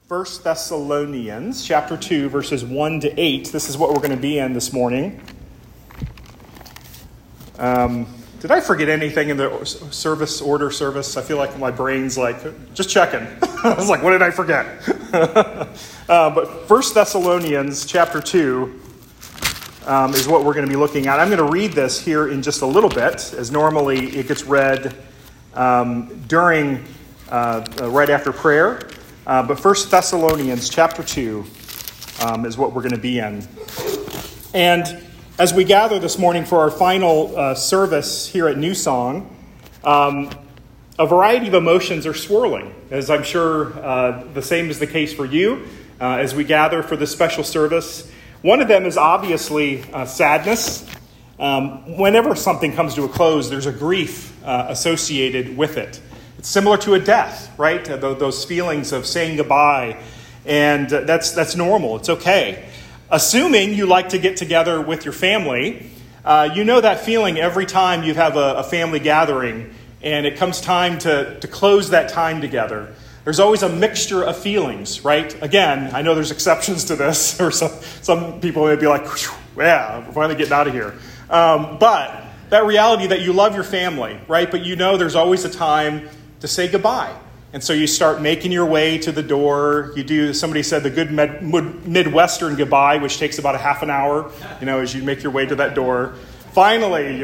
First Thessalonians chapter 2, verses 1 to 8. This is what we're going to be in this morning. Did I forget anything in the service? I feel like my brain's like, just checking. I was like, what did I forget? But First Thessalonians chapter 2 is what we're going to be looking at. I'm going to read this here in just a little bit, as normally it gets read during right after prayer. But First Thessalonians chapter 2 is what we're going to be in. And as we gather this morning for our final service here at New Song, a variety of emotions are swirling, as I'm sure the same is the case for you as we gather for this special service. One of them is obviously sadness. Whenever something comes to a close, there's a grief associated with it. It's similar to a death, right? Those feelings of saying goodbye, and that's normal. It's okay. Assuming you like to get together with your family, you know that feeling every time you have a family gathering, and it comes time to close that time together. There's always a mixture of feelings, right? Again, I know there's exceptions to this, or some people may be like, yeah, we're finally getting out of here. But that reality that you love your family, right? But you know there's always a time to say goodbye. And so you start making your way to the door. You do, somebody said, the good Midwestern goodbye, which takes about a half an hour, as you make your way to that door. Finally,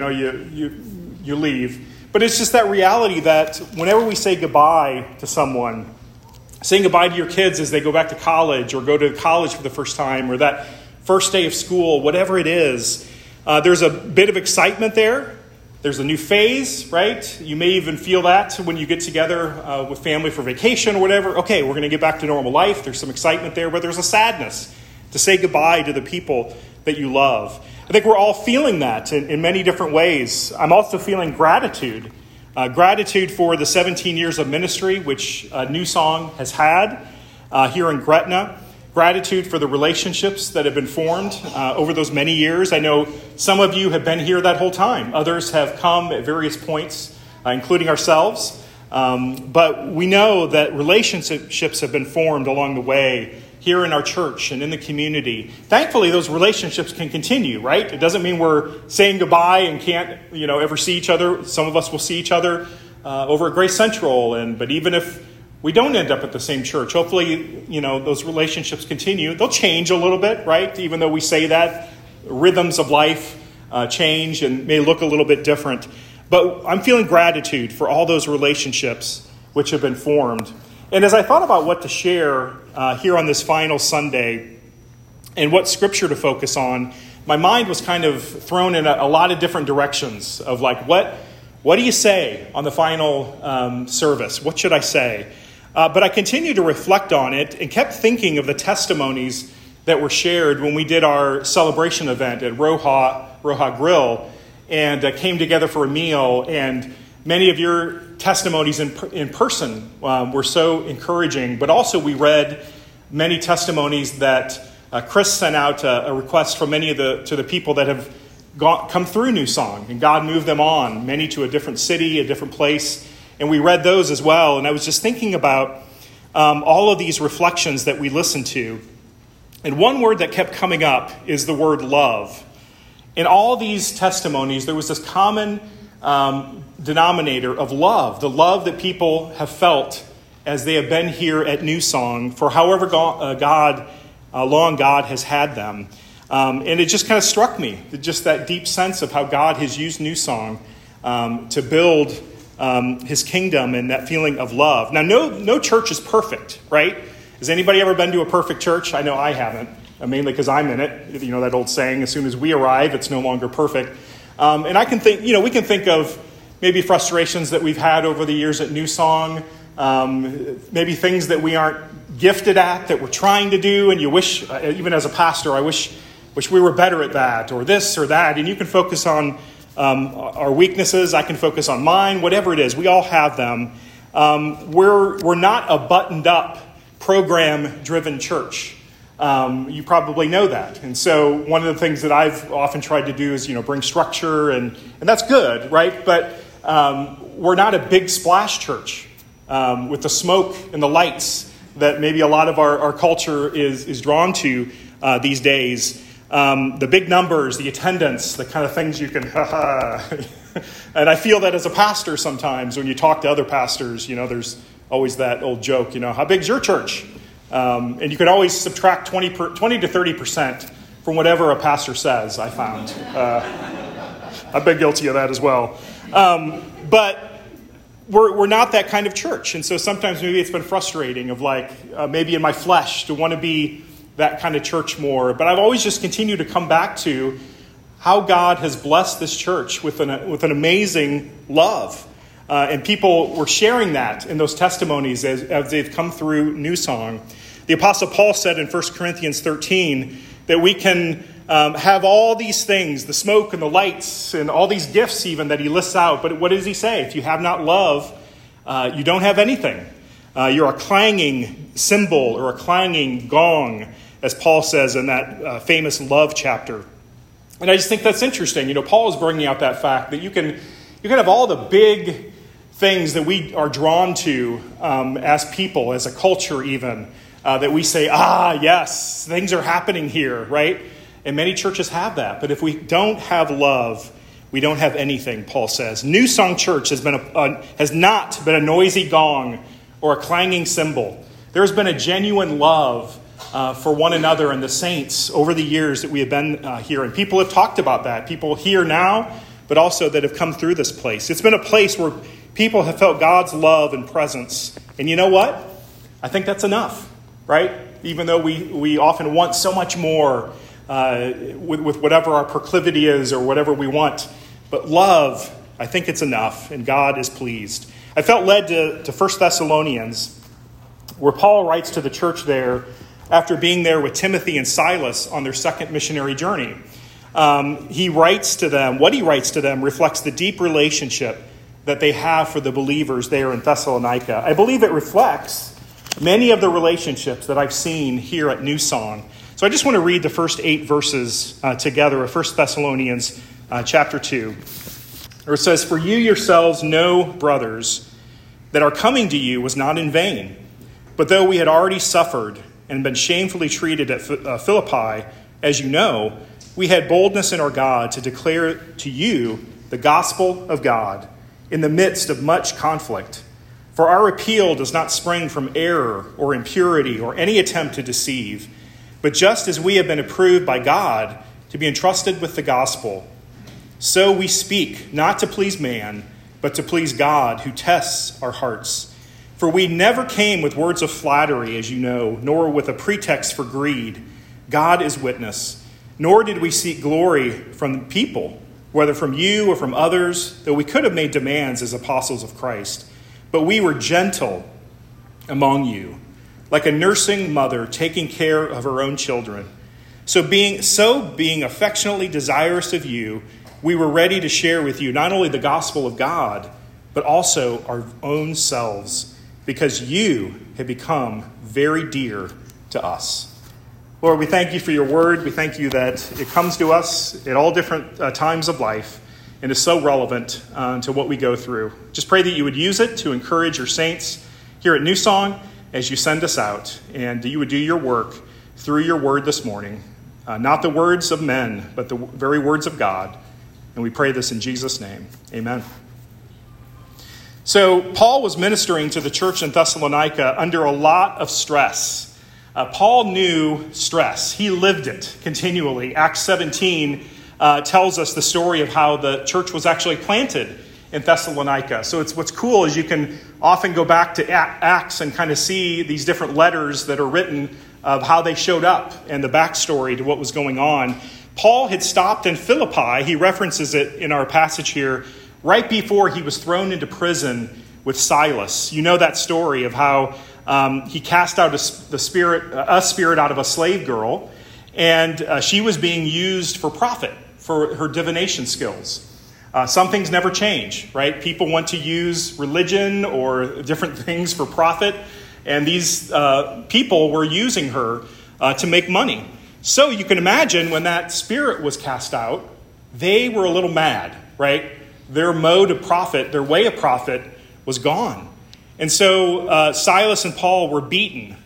you leave. But it's just that reality that whenever we say goodbye to someone, saying goodbye to your kids as they go back to college or go to college for the first time, or that first day of school, whatever it is, there's a bit of excitement there. There's a new phase, right? You may even feel that when you get together with family for vacation or whatever. Okay, we're going to get back to normal life. There's some excitement there, but there's a sadness to say goodbye to the people that you love. I think we're all feeling that in many different ways. I'm also feeling gratitude. Gratitude for the 17 years of ministry, which New Song has had here in Gretna. Gratitude for the relationships that have been formed over those many years. I know some of you have been here that whole time. Others have come at various points, including ourselves. But we know that relationships have been formed along the way here in our church and in the community. Thankfully, those relationships can continue, right? It doesn't mean we're saying goodbye and can't, ever see each other. Some of us will see each other over at Grace Central. But even if we don't end up at the same church, hopefully, those relationships continue. They'll change a little bit, right? Even though we say that, rhythms of life change and may look a little bit different. But I'm feeling gratitude for all those relationships which have been formed. And as I thought about what to share here on this final Sunday and what scripture to focus on, my mind was kind of thrown in a lot of different directions of like, what do you say on the final service? What should I say? But I continued to reflect on it and kept thinking of the testimonies that were shared when we did our celebration event at Roja Grill and came together for a meal. And many of your testimonies in person were so encouraging. But also we read many testimonies that Chris sent out a request from many of the people that have come through New Song, and God moved them on, many to a different city, a different place. And we read those as well. And I was just thinking about all of these reflections that we listened to. And one word that kept coming up is the word love. In all these testimonies, there was this common denominator of love, the love that people have felt as they have been here at New Song for however long God has had them. And it just kind of struck me, just that deep sense of how God has used New Song to build his kingdom and that feeling of love. Now, no church is perfect, right? Has anybody ever been to a perfect church? I know I haven't, mainly because I'm in it. That old saying, as soon as we arrive, it's no longer perfect. And I can think, we can think of maybe frustrations that we've had over the years at New Song, maybe things that we aren't gifted at, that we're trying to do, and you wish, even as a pastor, I wish we were better at that, or this or that. And you can focus on our weaknesses. I can focus on mine, whatever it is. We all have them. We're not a buttoned-up, program-driven church. You probably know that. And so one of the things that I've often tried to do is, bring structure, and that's good, right? But we're not a big splash church with the smoke and the lights that maybe a lot of our culture is drawn to these days. The big numbers, the attendance, the kind of things you can, and I feel that as a pastor sometimes when you talk to other pastors, there's always that old joke, how big's your church? And you can always subtract 20 to 30% from whatever a pastor says, I found. I've been guilty of that as well. But we're not that kind of church. And so sometimes maybe it's been frustrating of maybe in my flesh to want to be that kind of church more. But I've always just continued to come back to how God has blessed this church with an amazing love. And people were sharing that in those testimonies as they've come through New Song. The Apostle Paul said in 1 Corinthians 13 that we can have all these things, the smoke and the lights and all these gifts even that he lists out. But what does he say? If you have not love, you don't have anything. You're a clanging cymbal or a clanging gong, as Paul says in that famous love chapter. And I just think that's interesting. Paul is bringing out that fact that you can have all the big things that we are drawn to as people, as a culture even, that we say, yes, things are happening here, right? And many churches have that. But if we don't have love, we don't have anything, Paul says. New Song Church has not been a noisy gong or a clanging cymbal. There's been a genuine love for one another and the saints over the years that we have been here. And people have talked about that. People here now, but also that have come through this place. It's been a place where people have felt God's love and presence. And you know what? I think that's enough, right? Even though we often want so much more with whatever our proclivity is or whatever we want. But love, I think it's enough, and God is pleased. I felt led to 1 Thessalonians, where Paul writes to the church there after being there with Timothy and Silas on their second missionary journey. He writes to them, what he writes to them reflects the deep relationship that they have for the believers there in Thessalonica. I believe it reflects many of the relationships that I've seen here at New Song. So I just want to read the first 8 verses together of 1 Thessalonians chapter 2. Where it says, "For you yourselves know, brothers, that our coming to you was not in vain. But though we had already suffered and been shamefully treated at Philippi, as you know, we had boldness in our God to declare to you the gospel of God in the midst of much conflict. For our appeal does not spring from error or impurity or any attempt to deceive, but just as we have been approved by God to be entrusted with the gospel, so we speak, not to please man, but to please God, who tests our hearts. For we never came with words of flattery, as you know, nor with a pretext for greed. God is witness. Nor did we seek glory from people, whether from you or from others, though we could have made demands as apostles of Christ. But we were gentle among you, like a nursing mother taking care of her own children. So being affectionately desirous of you, we were ready to share with you not only the gospel of God, but also our own selves, because you have become very dear to us." Lord, we thank you for your word. We thank you that it comes to us at all different times of life and is so relevant to what we go through. Just pray that you would use it to encourage your saints here at New Song as you send us out, and you would do your work through your word this morning. Not the words of men, but the very words of God. And we pray this in Jesus' name. Amen. So Paul was ministering to the church in Thessalonica under a lot of stress. Paul knew stress. He lived it continually. Acts 17 tells us the story of how the church was actually planted in Thessalonica. So what's cool is you can often go back to Acts and kind of see these different letters that are written of how they showed up and the backstory to what was going on. Paul had stopped in Philippi. He references it in our passage here right before he was thrown into prison with Silas. You know that story of how he cast out a spirit out of a slave girl, and she was being used for profit, for her divination skills. Some things never change, right? People want to use religion or different things for profit, and these people were using her to make money. So you can imagine when that spirit was cast out, they were a little mad, right? Their mode of profit, their way of profit was gone. And so Silas and Paul were beaten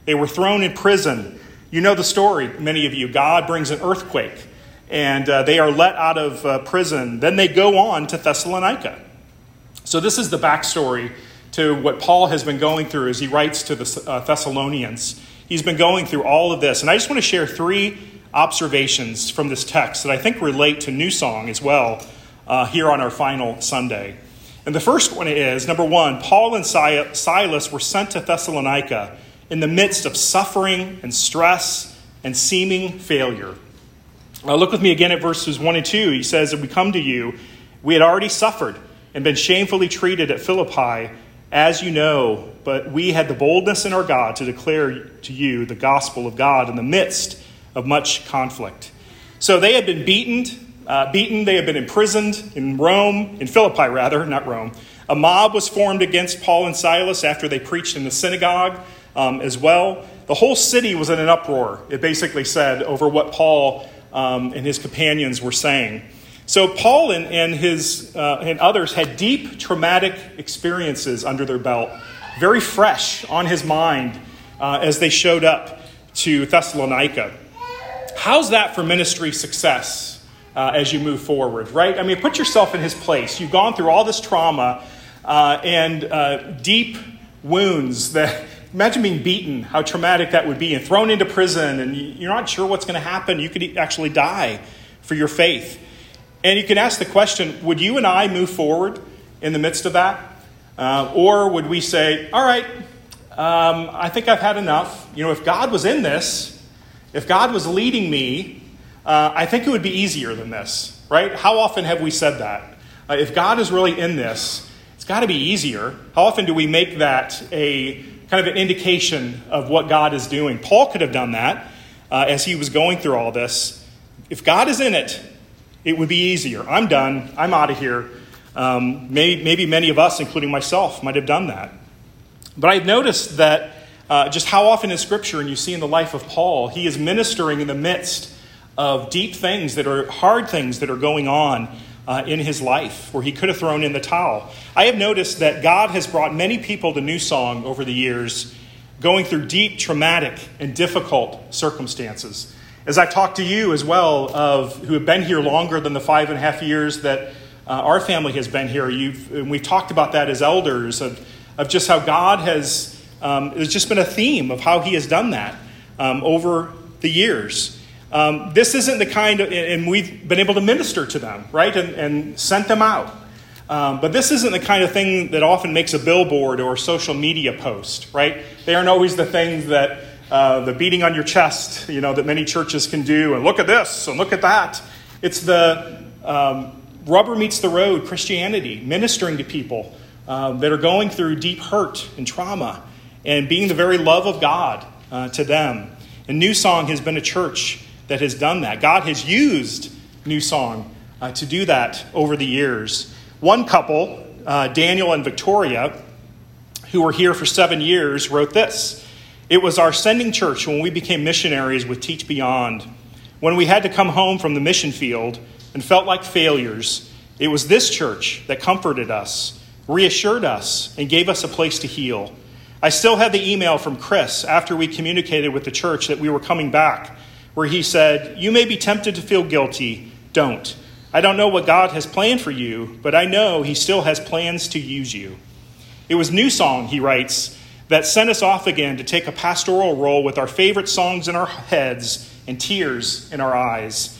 They were thrown in prison. You know the story, many of you. God brings an earthquake, and they are let out of prison. Then they go on to Thessalonica. So this is the backstory to what Paul has been going through as he writes to the Thessalonians. He's been going through all of this. And I just want to share 3 observations from this text that I think relate to New Song as well here on our final Sunday. And the first one is, number 1, Paul and Silas were sent to Thessalonica in the midst of suffering and stress and seeming failure. Look with me again at verses 1 and 2. He says, "If we come to you, we had already suffered and been shamefully treated at Philippi, as you know, but we had the boldness in our God to declare to you the gospel of God in the midst of much conflict." So they had been beaten, they had been imprisoned in Rome, in Philippi rather, not Rome. A mob was formed against Paul and Silas after they preached in the synagogue as well. The whole city was in an uproar, it basically said, over what Paul and his companions were saying. So Paul and others had deep traumatic experiences under their belt, very fresh on his mind as they showed up to Thessalonica. How's that for ministry success as you move forward, right? I mean, put yourself in his place. You've gone through all this trauma and deep wounds. Imagine being beaten, how traumatic that would be, and thrown into prison, and you're not sure what's going to happen. You could actually die for your faith. And you can ask the question, would you and I move forward in the midst of that? Or would we say, all right, I think I've had enough. You know, if God was in this, if God was leading me, I think it would be easier than this, right? How often have we said that? If God is really in this, it's got to be easier. How often do we make that a kind of an indication of what God is doing? Paul could have done that as he was going through all this. If God is in it, it would be easier. I'm done. I'm out of here. Maybe many of us, including myself, might have done that. But I've noticed that just how often in Scripture, and you see in the life of Paul, he is ministering in the midst of deep things that are hard things that are going on in his life, where he could have thrown in the towel. I have noticed that God has brought many people to New Song over the years, going through deep, traumatic, and difficult circumstances. As I talk to you as well, who have been here longer than the 5.5 years that our family has been here, we've talked about that as elders, of just how God has, there's just been a theme of how he has done that over the years. This isn't the kind of, and we've been able to minister to them, right, and sent them out. But this isn't the kind of thing that often makes a billboard or a social media post, right? They aren't always the things that the beating on your chest, that many churches can do, and look at this and look at that. It's the rubber meets the road Christianity, ministering to people that are going through deep hurt and trauma, and being the very love of God to them. And New Song has been a church that has done that. God has used New Song to do that over the years. One couple, Daniel and Victoria, who were here for 7 years, wrote this: "It was our sending church when we became missionaries with Teach Beyond. When we had to come home from the mission field and felt like failures, it was this church that comforted us, reassured us, and gave us a place to heal. I still have the email from Chris after we communicated with the church that we were coming back, where he said, 'You may be tempted to feel guilty. Don't. I don't know what God has planned for you, but I know he still has plans to use you.' It was New Song," he writes, "that sent us off again to take a pastoral role with our favorite songs in our heads and tears in our eyes."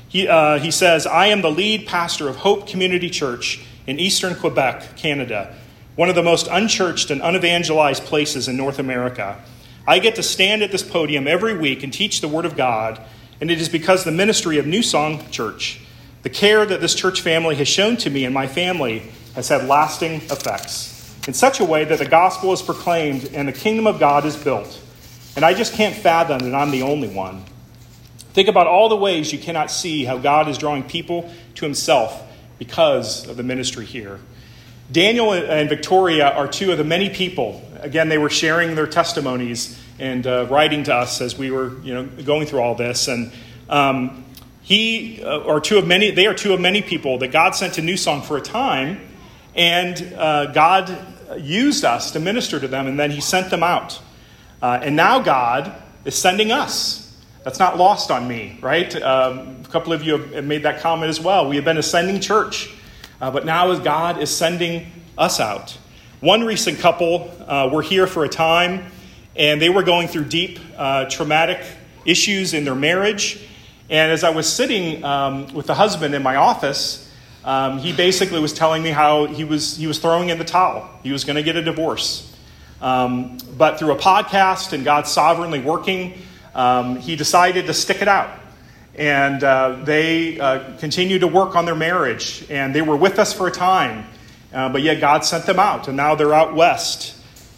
He says, "I am the lead pastor of Hope Community Church in eastern Quebec, Canada, one of the most unchurched and unevangelized places in North America. I get to stand at this podium every week and teach the Word of God, and it is because the ministry of New Song Church, the care that this church family has shown to me and my family, has had lasting effects in such a way that the gospel is proclaimed and the kingdom of God is built. And I just can't fathom that I'm the only one. Think about all the ways you cannot see how God is drawing people to himself because of the ministry here." Daniel and Victoria are two of the many people. Again, they were sharing their testimonies and writing to us as we were, going through all this. And they are two of many people that God sent to New Song for a time, and God used us to minister to them, and then he sent them out. And now God is sending us. That's not lost on me, right? A couple of you have made that comment as well. We have been a sending church, but now God is sending us out. One recent couple were here for a time, and they were going through deep traumatic issues in their marriage. And as I was sitting with the husband in my office, he basically was telling me how he was throwing in the towel. He was going to get a divorce. But through a podcast and God sovereignly working, he decided to stick it out. And they continued to work on their marriage. And they were with us for a time. But yet God sent them out. And now they're out west.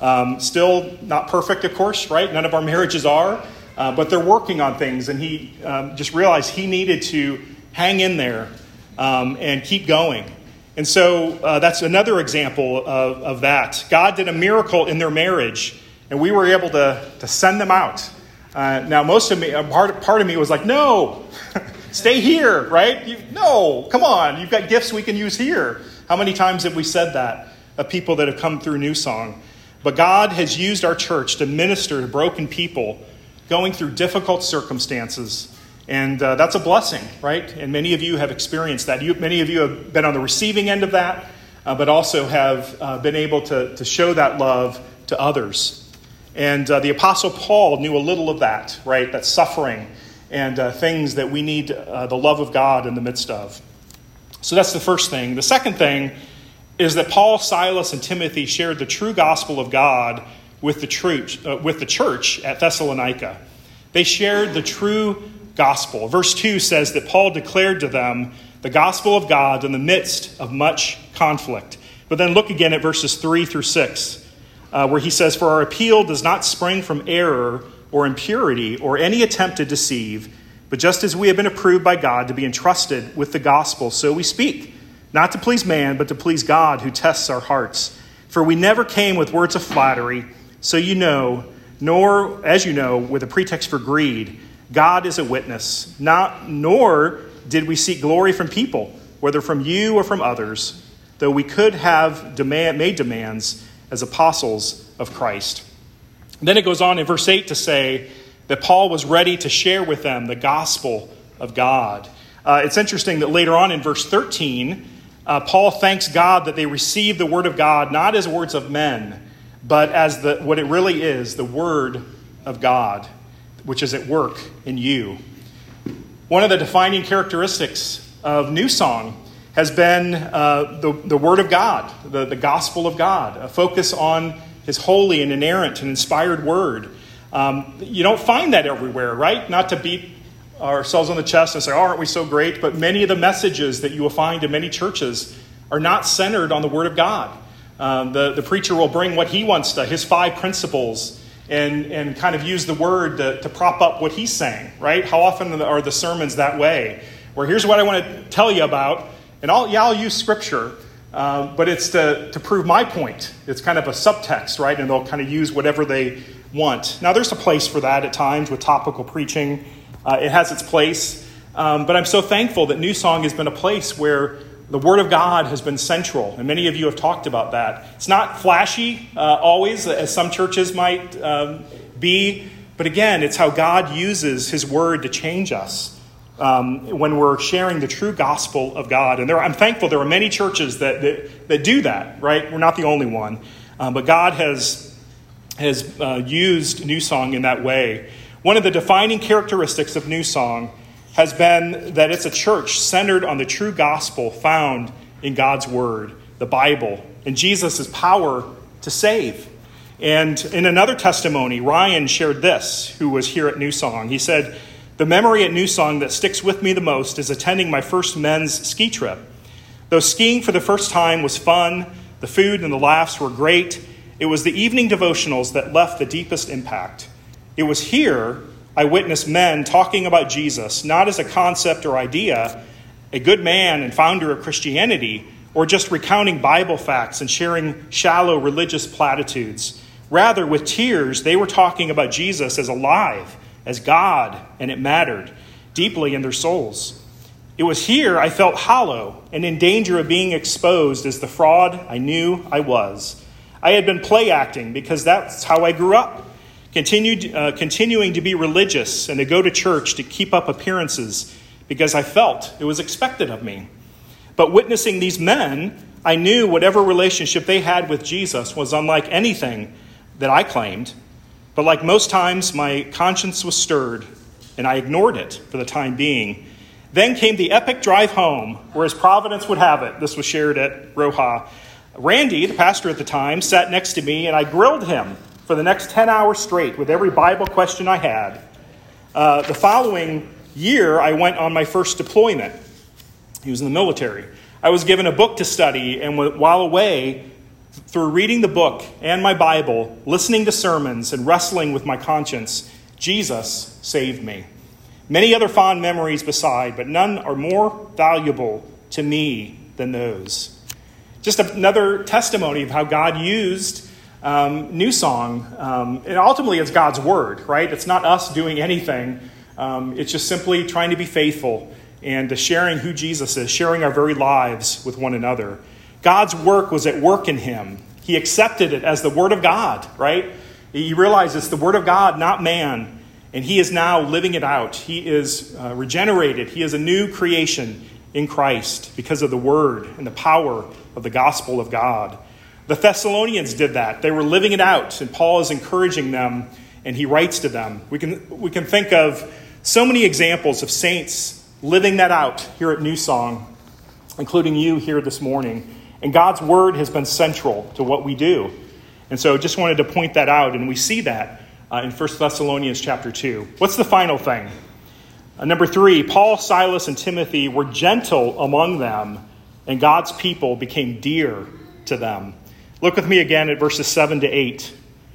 Still not perfect, of course, right? None of our marriages are. But they're working on things. And he just realized he needed to hang in there and keep going. And so that's another example of that. God did a miracle in their marriage. And we were able to send them out. Now, most of me, part of me was like, no, stay here, right? No, come on. You've got gifts we can use here. How many times have we said that of people that have come through New Song? But God has used our church to minister to broken people going through difficult circumstances. And that's a blessing, right? And many of you have experienced that. Many of you have been on the receiving end of that, but also have been able to show that love to others. And the Apostle Paul knew a little of that, right? That suffering and things that we need the love of God in the midst of. So that's the first thing. The second thing is that Paul, Silas, and Timothy shared the true gospel of God with the church at Thessalonica. They shared the true gospel. Verse 2 says that Paul declared to them the gospel of God in the midst of much conflict. But then look again at verses 3 through 6. Where he says, "For our appeal does not spring from error or impurity or any attempt to deceive, but just as we have been approved by God to be entrusted with the gospel, so we speak, not to please man, but to please God who tests our hearts. For we never came with words of flattery, so you know, nor, as you know, with a pretext for greed. God is a witness. Nor did we seek glory from people, whether from you or from others, though we could have made demands as apostles of Christ." Then it goes on in verse 8 to say that Paul was ready to share with them the gospel of God. It's interesting that later on in verse 13, Paul thanks God that they received the word of God not as words of men, but as what it really is, the word of God, which is at work in you. One of the defining characteristics of New Song has been the Word of God, the gospel of God, a focus on His holy and inerrant and inspired Word. You don't find that everywhere, right? Not to beat ourselves on the chest and say, oh, aren't we so great? But many of the messages that you will find in many churches are not centered on the Word of God. The preacher will bring what he wants to, his 5 principles, and kind of use the Word to prop up what he's saying, right? How often are the sermons that way? Where here's what I want to tell you about. And I'll use Scripture, but it's to prove my point. It's kind of a subtext, right? And they'll kind of use whatever they want. Now, there's a place for that at times with topical preaching. It has its place. But I'm so thankful that New Song has been a place where the Word of God has been central. And many of you have talked about that. It's not flashy always, as some churches might be. But again, it's how God uses His Word to change us. When we're sharing the true gospel of God. And I'm thankful there are many churches that do that, right? We're not the only one. But God has used New Song in that way. One of the defining characteristics of New Song has been that it's a church centered on the true gospel found in God's Word, the Bible, and Jesus' power to save. And in another testimony, Ryan shared this, who was here at New Song. He said, "The memory at New Song that sticks with me the most is attending my first men's ski trip. Though skiing for the first time was fun, the food and the laughs were great, it was the evening devotionals that left the deepest impact. It was here I witnessed men talking about Jesus, not as a concept or idea, a good man and founder of Christianity, or just recounting Bible facts and sharing shallow religious platitudes. Rather, with tears, they were talking about Jesus as alive, as God, and it mattered deeply in their souls. It was here I felt hollow and in danger of being exposed as the fraud I knew I was. I had been play acting because that's how I grew up, continuing to be religious and to go to church to keep up appearances because I felt it was expected of me. But witnessing these men, I knew whatever relationship they had with Jesus was unlike anything that I claimed. But like most times, my conscience was stirred, and I ignored it for the time being. Then came the epic drive home, where as Providence would have it, this was shared at Roja. Randy, the pastor at the time, sat next to me, and I grilled him for the next 10 hours straight with every Bible question I had. The following year, I went on my first deployment. He was in the military. I was given a book to study, and while away, through reading the book and my Bible, listening to sermons, and wrestling with my conscience, Jesus saved me. Many other fond memories beside, but none are more valuable to me than those. Just another testimony of how God used New Song. And ultimately, it's God's word, right? It's not us doing anything. It's just simply trying to be faithful and sharing who Jesus is, sharing our very lives with one another. God's work was at work in him. He accepted it as the word of God, right? He realized it's the word of God, not man. And he is now living it out. He is regenerated. He is a new creation in Christ because of the word and the power of the gospel of God. The Thessalonians did that. They were living it out, and Paul is encouraging them, and he writes to them. We can think of so many examples of saints living that out here at New Song, including you here this morning. And God's word has been central to what we do. And so just wanted to point that out, and we see that in 1 Thessalonians chapter 2. What's the final thing? Number 3, Paul, Silas, and Timothy were gentle among them, and God's people became dear to them. Look with me again at verses 7 to 8.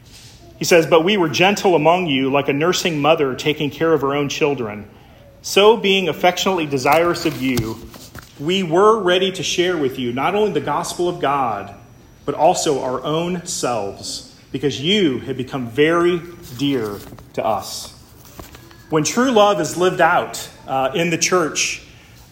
He says, "But we were gentle among you, like a nursing mother taking care of her own children. So being affectionately desirous of you, we were ready to share with you not only the gospel of God, but also our own selves, because you had become very dear to us." When true love is lived out in the church,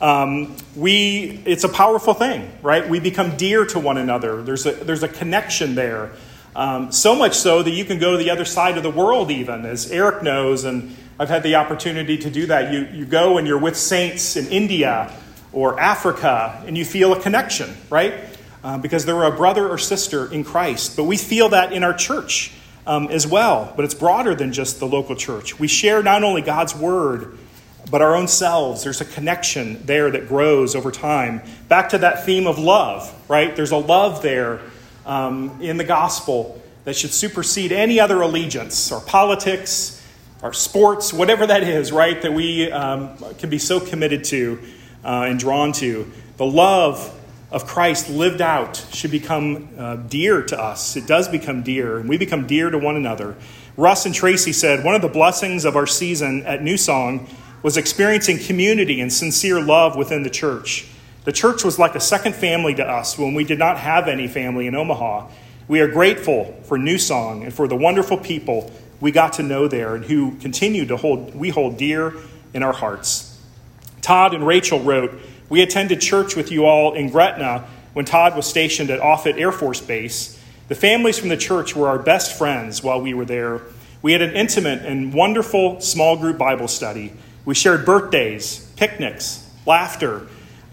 it's a powerful thing, right? We become dear to one another. There's a connection there. So much so that you can go to the other side of the world even, as Eric knows, and I've had the opportunity to do that. You go and you're with saints in India or Africa, and you feel a connection, right? Because they're a brother or sister in Christ. But we feel that in our church as well. But it's broader than just the local church. We share not only God's word, but our own selves. There's a connection there that grows over time. Back to that theme of love, right? There's a love there in the gospel that should supersede any other allegiance or politics or sports, whatever that is, right? That we can be so committed to and drawn to. The love of Christ lived out should become dear to us. It does become dear, and we become dear to one another. Russ and Tracy said, one of the blessings of our season at New Song was experiencing community and sincere love within the church. The church was like a second family to us when we did not have any family in Omaha. We are grateful for New Song and for the wonderful people we got to know there and who continue to hold dear in our hearts. Todd and Rachel wrote, "We attended church with you all in Gretna when Todd was stationed at Offutt Air Force Base. The families from the church were our best friends while we were there. We had an intimate and wonderful small group Bible study. We shared birthdays, picnics, laughter,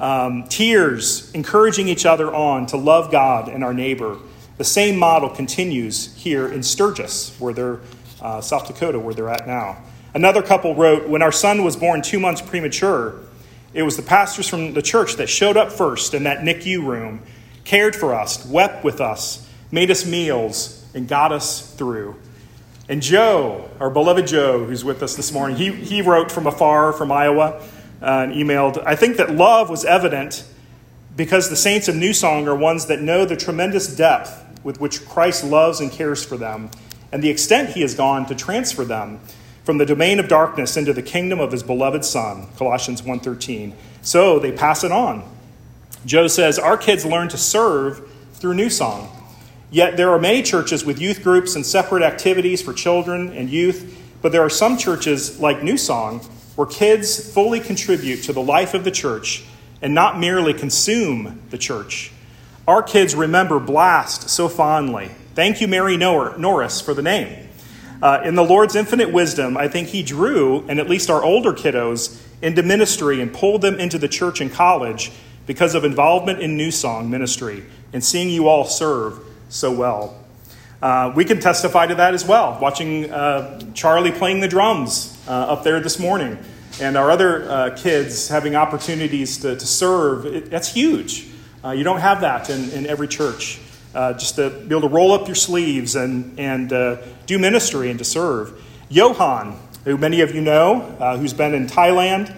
tears, encouraging each other on to love God and our neighbor. The same model continues here in Sturgis, where they're South Dakota, where they're at now." Another couple wrote, "When our son was born 2 months premature, it was the pastors from the church that showed up first in that NICU room, cared for us, wept with us, made us meals, and got us through." And Joe, our beloved Joe, who's with us this morning, he wrote from afar from Iowa and emailed, "I think that love was evident because the saints of New Song are ones that know the tremendous depth with which Christ loves and cares for them, and the extent he has gone to transfer them from the domain of darkness into the kingdom of his beloved Son," Colossians 1:13. "So they pass it on." Joe says, "Our kids learn to serve through New Song. Yet there are many churches with youth groups and separate activities for children and youth, but there are some churches like New Song where kids fully contribute to the life of the church and not merely consume the church. Our kids remember Blast so fondly. Thank you, Mary Norris, for the name. In the Lord's infinite wisdom, I think he drew, and at least our older kiddos, into ministry and pulled them into the church and college because of involvement in New Song ministry and seeing you all serve so well. We can testify to that as well, watching Charlie playing the drums up there this morning, and our other kids having opportunities to serve. That's huge. You don't have that in every church. Just to be able to roll up your sleeves and do ministry and to serve. Johan, who many of you know, who's been in Thailand,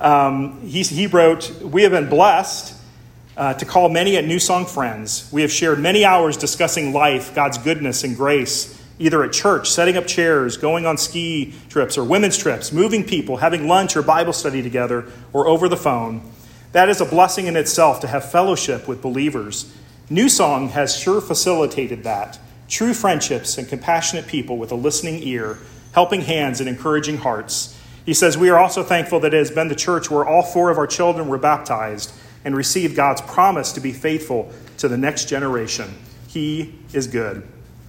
he wrote, "We have been blessed to call many at New Song friends. We have shared many hours discussing life, God's goodness and grace, either at church, setting up chairs, going on ski trips or women's trips, moving people, having lunch or Bible study together, or over the phone. That is a blessing in itself to have fellowship with believers. New Song has sure facilitated that. True friendships and compassionate people with a listening ear, helping hands and encouraging hearts." He says, "We are also thankful that it has been the church where all 4 of our children were baptized and received God's promise to be faithful to the next generation. He is good."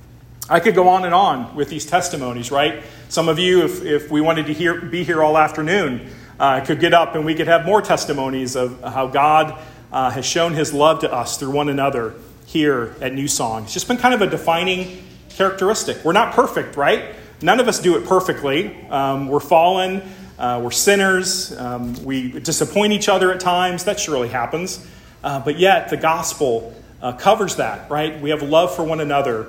I could go on with these testimonies, right? Some of you, if we wanted to be here all afternoon, could get up and we could have more testimonies of how God has shown his love to us through one another here at New Song. It's just been kind of a defining characteristic. We're not perfect, right? None of us do it perfectly. We're fallen. We're sinners. We disappoint each other at times. That surely happens. But yet the gospel covers that, right? We have love for one another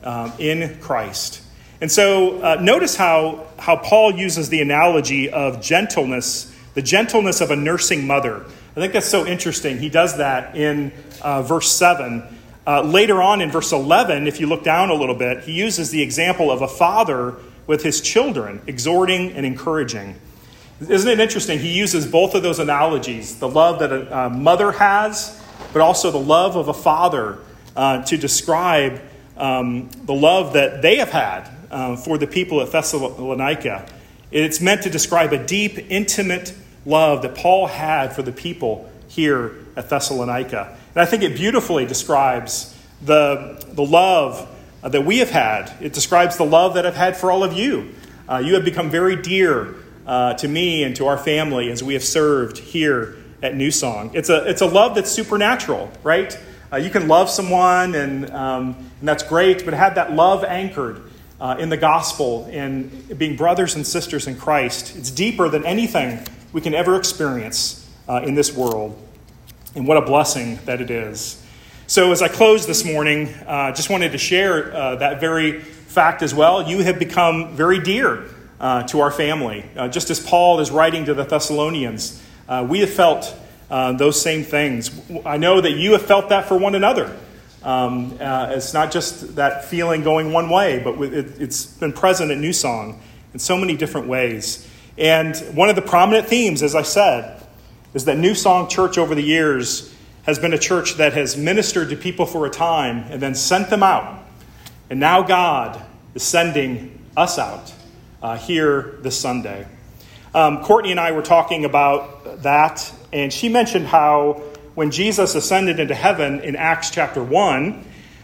in Christ. And so notice how Paul uses the analogy of gentleness, the gentleness of a nursing mother. I think that's so interesting. He does that in verse 7. Later on in verse 11, if you look down a little bit, he uses the example of a father with his children, exhorting and encouraging. Isn't it interesting? He uses both of those analogies, the love that a mother has, but also the love of a father to describe the love that they have had for the people at Thessalonica. It's meant to describe a deep, intimate love that Paul had for the people here at Thessalonica. And I think it beautifully describes the love that we have had. It describes the love that I've had for all of you. You have become very dear to me and to our family as we have served here at New Song. It's a love that's supernatural, right? You can love someone and that's great, but have that love anchored in the gospel and being brothers and sisters in Christ. It's deeper than anything we can ever experience in this world. And what a blessing that it is. So as I close this morning, just wanted to share that very fact as well. You have become very dear to our family. Just as Paul is writing to the Thessalonians, we have felt those same things. I know that you have felt that for one another. It's not just that feeling going one way, but it's been present at New Song in so many different ways. And one of the prominent themes, as I said, is that New Song Church over the years has been a church that has ministered to people for a time and then sent them out. And now God is sending us out here this Sunday. Courtney and I were talking about that, and she mentioned how when Jesus ascended into heaven in Acts chapter 1,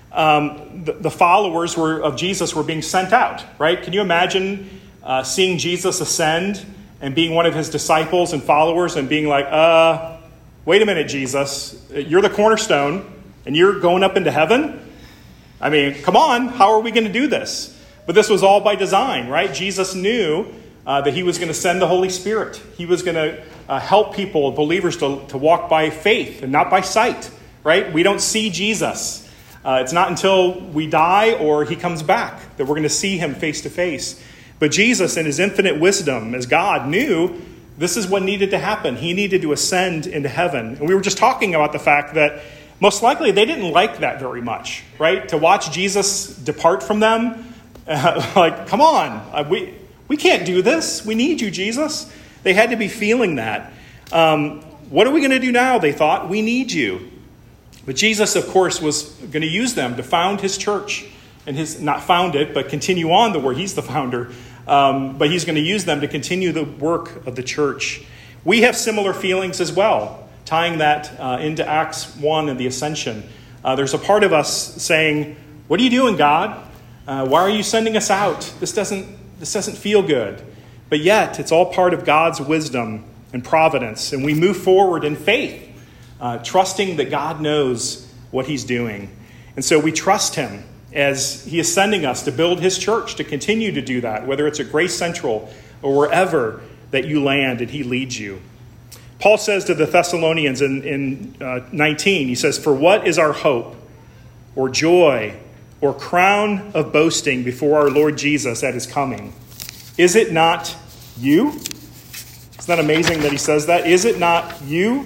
the followers of Jesus were being sent out, right? Can you imagine seeing Jesus ascend and being one of his disciples and followers and being like, wait a minute, Jesus, you're the cornerstone and you're going up into heaven? I mean, come on, how are we going to do this? But this was all by design, right? Jesus knew that he was going to send the Holy Spirit. He was going to help people, believers, to walk by faith and not by sight, right? We don't see Jesus. It's not until we die or he comes back that we're going to see him face to face. But Jesus, in his infinite wisdom, as God, knew this is what needed to happen. He needed to ascend into heaven. And we were just talking about the fact that most likely they didn't like that very much, right? To watch Jesus depart from them, like, come on, we can't do this. We need you, Jesus. They had to be feeling that. What are we going to do now? They thought, we need you. But Jesus, of course, was going to use them to found his church. And not found it, but continue on where he's the founder. But he's going to use them to continue the work of the church. We have similar feelings as well, tying that into Acts 1 and the ascension. There's a part of us saying, what are you doing, God? Why are you sending us out? This doesn't feel good. But yet, it's all part of God's wisdom and providence. And we move forward in faith, trusting that God knows what he's doing. And so we trust him as he is sending us to build his church, to continue to do that, whether it's at Grace Central or wherever that you land and he leads you. Paul says to the Thessalonians in 19, he says, "For what is our hope or joy or crown of boasting before our Lord Jesus at his coming? Is it not you?" Isn't that amazing that he says that? Is it not you?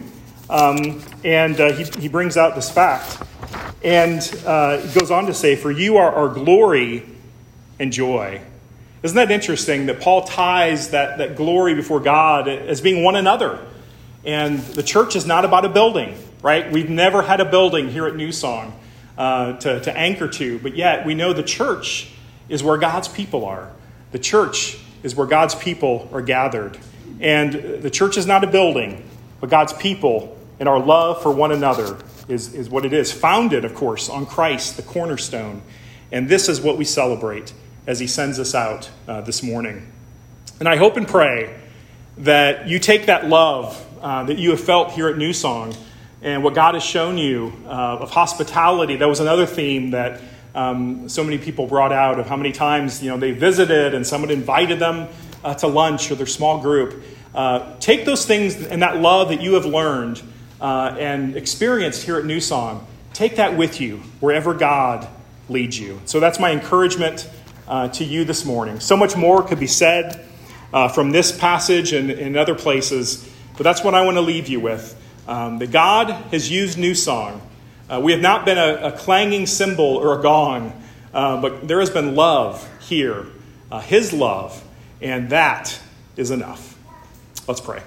He brings out this fact. And he goes on to say, "For you are our glory and joy." Isn't that interesting that Paul ties that glory before God as being one another? And the church is not about a building, right? We've never had a building here at New Song to anchor to, but yet we know the church is where God's people are. The church is where God's people are gathered. And the church is not a building, but God's people and our love for one another is what it is. Founded, of course, on Christ, the cornerstone. And this is what we celebrate as he sends us out this morning. And I hope and pray that you take that love that you have felt here at New Song and what God has shown you of hospitality. That was another theme that so many people brought out, of how many times they visited and someone invited them to lunch or their small group. Take those things and that love that you have learned and experienced here at New Song, take that with you wherever God leads you. So that's my encouragement to you this morning. So much more could be said from this passage and in other places, but that's what I want to leave you with. That God has used New Song. We have not been a clanging cymbal or a gong, but there has been love here, his love, and that is enough. Let's pray.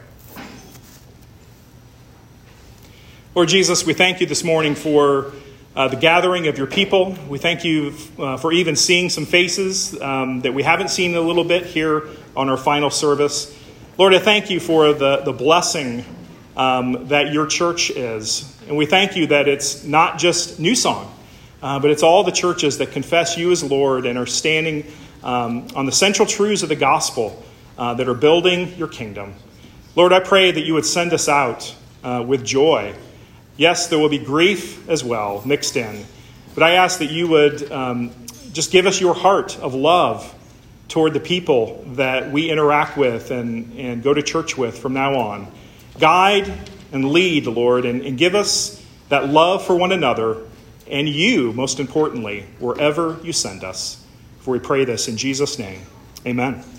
Lord Jesus, we thank you this morning for the gathering of your people. We thank you for even seeing some faces that we haven't seen a little bit here on our final service. Lord, I thank you for the blessing that your church is. And we thank you that it's not just New Song, but it's all the churches that confess you as Lord and are standing on the central truths of the gospel that are building your kingdom. Lord, I pray that you would send us out with joy. Yes, there will be grief as well mixed in. But I ask that you would just give us your heart of love toward the people that we interact with and go to church with from now on. Guide and lead, Lord, and give us that love for one another and you, most importantly, wherever you send us. For we pray this in Jesus' name. Amen.